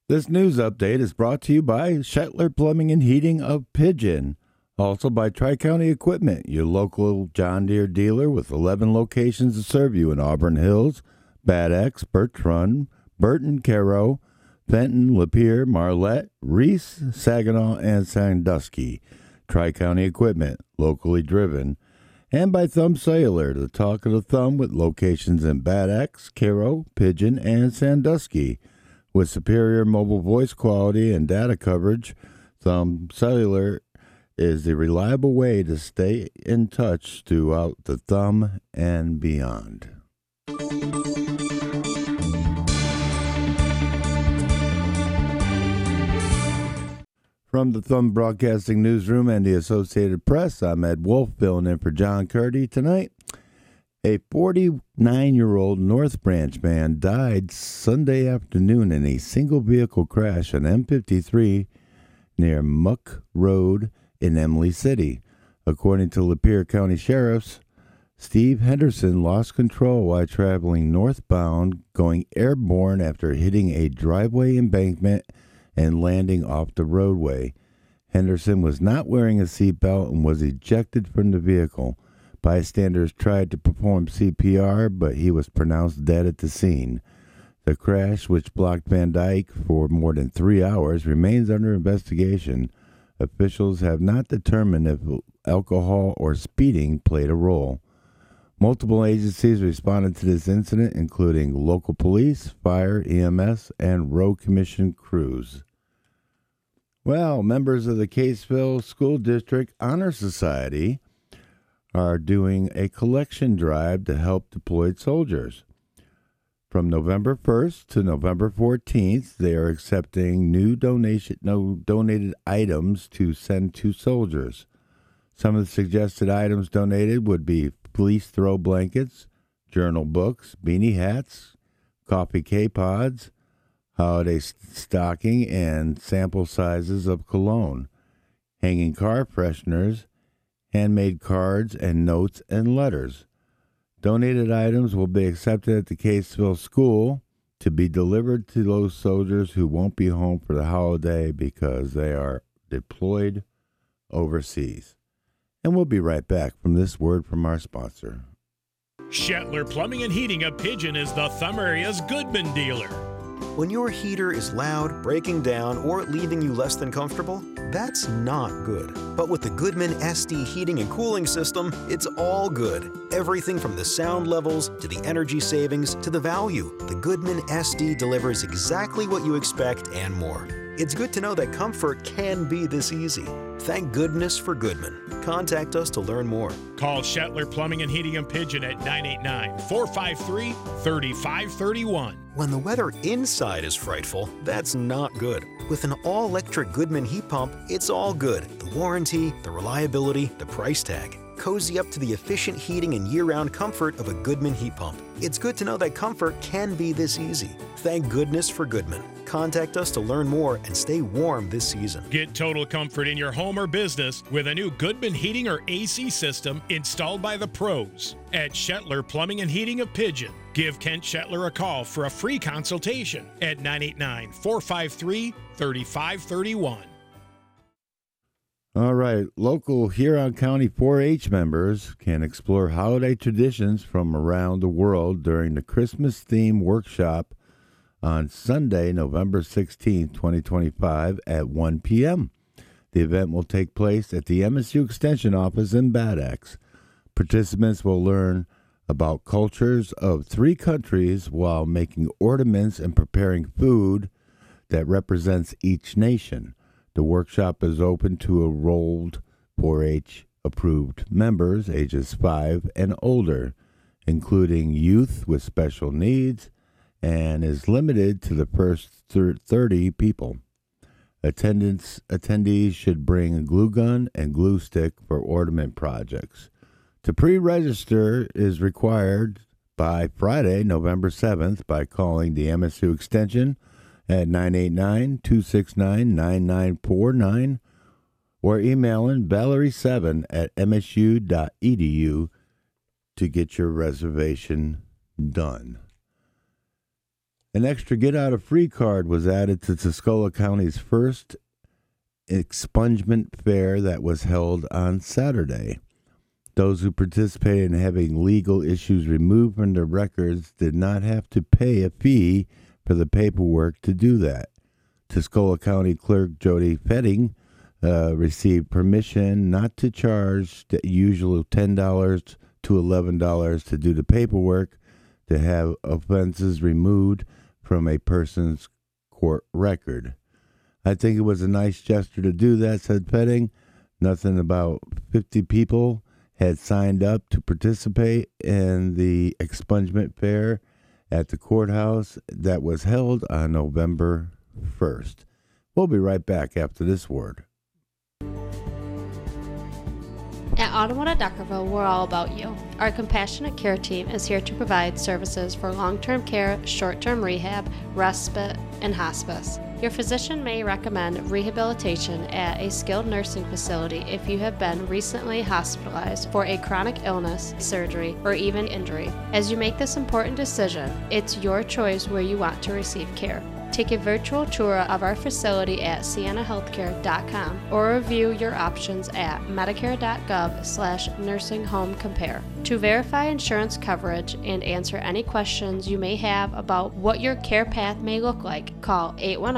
This news update is brought to you by Shetler Plumbing and Heating of Pigeon. Also by Tri-County Equipment, your local John Deere dealer with 11 locations to serve you in Auburn Hills, Bad Axe, Birch Run, Burton, Caro, Fenton, Lapeer, Marlette, Reese, Saginaw, and Sandusky. Tri-County Equipment, locally driven. And by Thumb Cellular, the talk of the thumb with locations in Bad Axe, Caro, Pigeon, and Sandusky. With superior mobile voice quality and data coverage, Thumb Cellular is the reliable way to stay in touch throughout the thumb and beyond. From the Thumb Broadcasting Newsroom and the Associated Press, I'm Ed Wolf, filling in for John Curdy tonight. A 49-year-old North Branch man died Sunday afternoon in a single-vehicle crash on M53 near Muck Road in Emily City. According to Lapeer County Sheriffs, Steve Henderson lost control while traveling northbound, going airborne after hitting a driveway embankment and landing off the roadway. Henderson was not wearing a seatbelt and was ejected from the vehicle. Bystanders tried to perform CPR, but he was pronounced dead at the scene. The crash, which blocked Van Dyke for more than 3 hours, remains under investigation. Officials have not determined if alcohol or speeding played a role. Multiple agencies responded to this incident, including local police, fire, EMS, and road commission crews. Well, members of the Caseville School District Honor Society are doing a collection drive to help deployed soldiers. From November 1st to November 14th, they are accepting donated items to send to soldiers. Some of the suggested items donated would be fleece throw blankets, journal books, beanie hats, coffee K-pods, holiday stocking, and sample sizes of cologne, hanging car fresheners, handmade cards and notes and letters. Donated items will be accepted at the Caseville School to be delivered to those soldiers who won't be home for the holiday because they are deployed overseas. And we'll be right back from this word from our sponsor. Shetler Plumbing and Heating of Pigeon is the Thumb area's Goodman dealer. When your heater is loud, breaking down, or leaving you less than comfortable, that's not good. But with the Goodman SD heating and cooling system, it's all good. Everything from the sound levels, to the energy savings, to the value. The Goodman SD delivers exactly what you expect and more. It's good to know that comfort can be this easy. Thank goodness for Goodman. Contact us to learn more. Call Shetler Plumbing and Heating of Pigeon at 989-453-3531. When the weather inside is frightful, that's not good. With an all-electric Goodman heat pump, it's all good. The warranty, the reliability, the price tag. Cozy up to the efficient heating and year-round comfort of a Goodman heat pump. It's good to know that comfort can be this easy. Thank goodness for Goodman. Contact us to learn more and stay warm this season. Get total comfort in your home or business with a new Goodman heating or AC system installed by the pros at Shetler Plumbing and Heating of Pigeon. Give Kent Shetler a call for a free consultation at 989-453-3531. All right, local Huron County 4-H members can explore holiday traditions from around the world during the Christmas-themed workshop on Sunday, November 16, 2025 at 1 p.m. The event will take place at the MSU Extension Office in Bad Axe. Participants will learn about cultures of 3 countries while making ornaments and preparing food that represents each nation. The workshop is open to enrolled 4-H approved members ages 5 and older, including youth with special needs, and is limited to the first 30 people. Attendees should bring a glue gun and glue stick for ornament projects. To pre-register is required by Friday, November 7th by calling the MSU Extension at 989-269-9949 or emailing valerie7@msu.edu to get your reservation done. An extra get-out-of-free card was added to Tuscola County's first expungement fair that was held on Saturday. Those who participated in having legal issues removed from their records did not have to pay a fee for the paperwork to do that. Tuscola County Clerk Jody Fetting received permission not to charge the usual $10 to $11 to do the paperwork to have offenses removed from a person's court record. I think it was a nice gesture to do that, said Fetting. Nothing about 50 people had signed up to participate in the expungement fair at the courthouse that was held on November 1st. We'll be right back after this word. At Automotive Deckerville, we're all about you. Our compassionate care team is here to provide services for long-term care, short-term rehab, respite, and hospice. Your physician may recommend rehabilitation at a skilled nursing facility if you have been recently hospitalized for a chronic illness, surgery, or even injury. As you make this important decision, it's your choice where you want to receive care. Take a virtual tour of our facility at SiennaHealthcare.com or review your options at Medicare.gov/nursinghomecompare. To verify insurance coverage and answer any questions you may have about what your care path may look like, call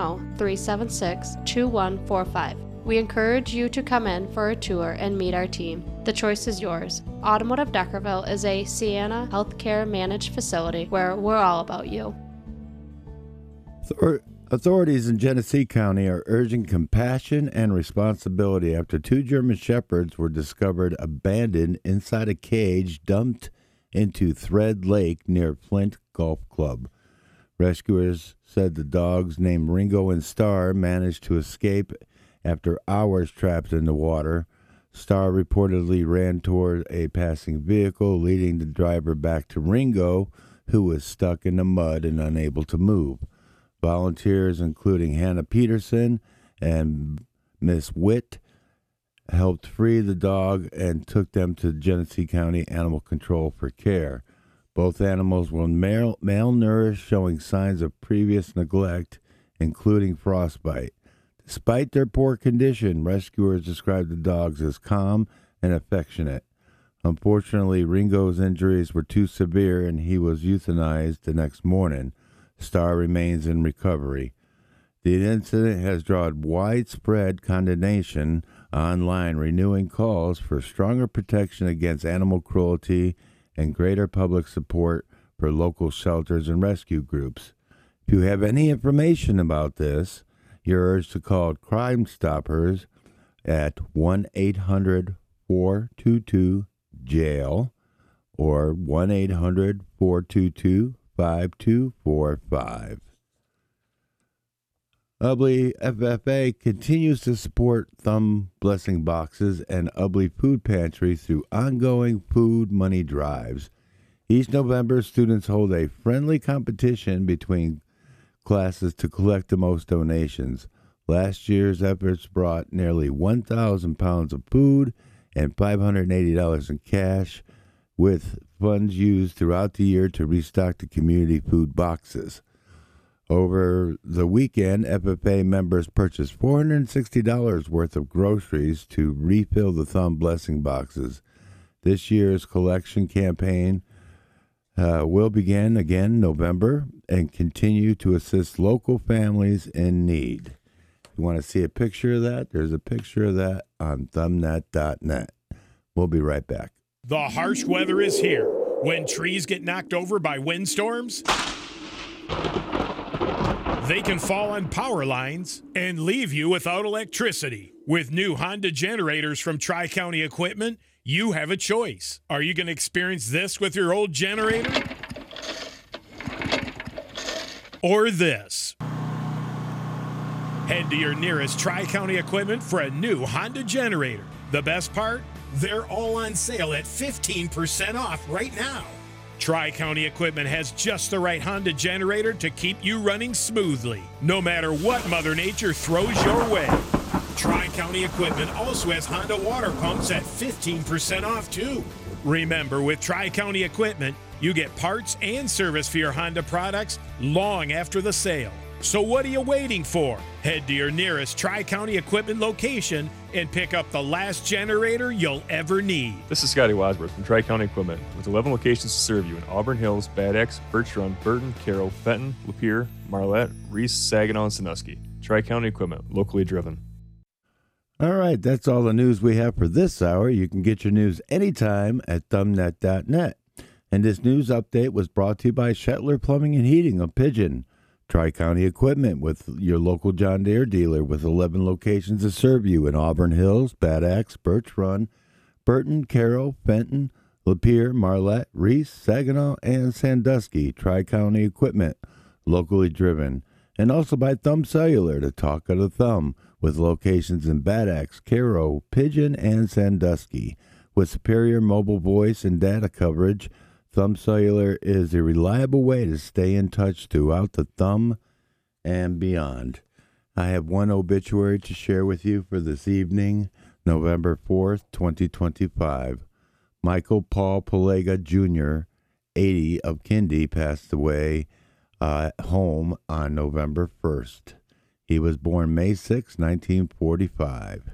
810-376-2145. We encourage you to come in for a tour and meet our team. The choice is yours. Automotive Deckerville is a Sienna Healthcare managed facility where we're all about you. Authorities in Genesee County are urging compassion and responsibility after 2 German Shepherds were discovered abandoned inside a cage dumped into Thread Lake near Flint Golf Club. Rescuers said the dogs named Ringo and Star managed to escape after hours trapped in the water. Star reportedly ran toward a passing vehicle, leading the driver back to Ringo, who was stuck in the mud and unable to move. Volunteers, including Hannah Peterson and Miss Witt, helped free the dog and took them to Genesee County Animal Control for care. Both animals were malnourished, showing signs of previous neglect, including frostbite. Despite their poor condition, rescuers described the dogs as calm and affectionate. Unfortunately, Ringo's injuries were too severe and he was euthanized the next morning. Star remains in recovery. The incident has drawn widespread condemnation online, renewing calls for stronger protection against animal cruelty and greater public support for local shelters and rescue groups. If you have any information about this, you're urged to call Crime Stoppers at 1-800-422-JAIL or 1-800-422-5245. Ubly FFA continues to support Thumb Blessing Boxes and Ubly Food Pantry through ongoing food money drives. Each November, students hold a friendly competition between classes to collect the most donations. Last year's efforts brought nearly 1,000 pounds of food and $580 in cash, with funds used throughout the year to restock the community food boxes. Over the weekend, FFA members purchased $460 worth of groceries to refill the Thumb Blessing boxes. This year's collection campaign will begin again in November and continue to assist local families in need. If you want to see a picture of that, there's a picture of that on thumbnet.net. We'll be right back. The harsh weather is here. When trees get knocked over by windstorms, they can fall on power lines and leave you without electricity. With new Honda generators from Tri-County Equipment, you have a choice. Are you going to experience this with your old generator? Or this? Head to your nearest Tri-County Equipment for a new Honda generator. The best part? They're all on sale at 15% off right now. Tri-County Equipment has just the right Honda generator to keep you running smoothly, no matter what Mother Nature throws your way. Tri-County Equipment also has Honda water pumps at 15% off too. Remember, with Tri-County Equipment, you get parts and service for your Honda products long after the sale. So what are you waiting for? Head to your nearest Tri-County Equipment location and pick up the last generator you'll ever need. This is Scotty Wadsworth from Tri-County Equipment with 11 locations to serve you in Auburn Hills, Bad Axe, Birch Run, Burton, Carroll, Fenton, Lapeer, Marlette, Reese, Saginaw, and Sandusky. Tri-County Equipment, locally driven. All right, that's all the news we have for this hour. You can get your news anytime at thumbnet.net. And this news update was brought to you by Shetler Plumbing and Heating of Pigeon. Tri-County Equipment with your local John Deere dealer with 11 locations to serve you in Auburn Hills, Bad Axe, Birch Run, Burton, Carroll, Fenton, Lapeer, Marlette, Reese, Saginaw, and Sandusky. Tri-County Equipment, locally driven. And also by Thumb Cellular, the talk of the thumb, with locations in Bad Axe, Carroll, Pigeon, and Sandusky. With superior mobile voice and data coverage, Thumb Cellular is a reliable way to stay in touch throughout the thumb and beyond. I have one obituary to share with you for this evening, November 4th, 2025. Michael Paul Palega Jr., 80, of Kindy, passed away at home on November 1st. He was born May 6, 1945.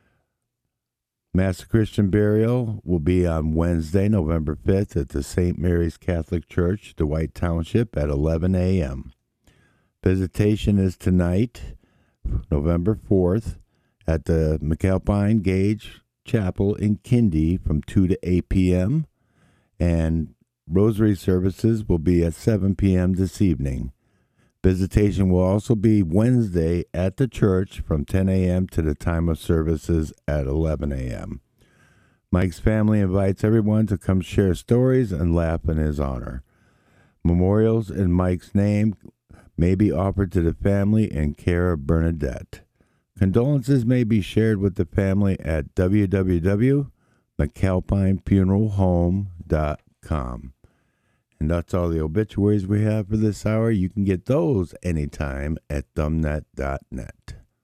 Mass Christian burial will be on Wednesday, November 5th at the St. Mary's Catholic Church, Dwight Township, at 11 a.m. Visitation is tonight, November 4th, at the McAlpine Gage Chapel in Kindy from 2 to 8 p.m. And rosary services will be at 7 p.m. this evening. Visitation will also be Wednesday at the church from 10 a.m. to the time of services at 11 a.m. Mike's family invites everyone to come share stories and laugh in his honor. Memorials in Mike's name may be offered to the family in care of Bernadette. Condolences may be shared with the family at www.mcalpinefuneralhome.com. And that's all the obituaries we have for this hour. You can get those anytime at thumbnet.net.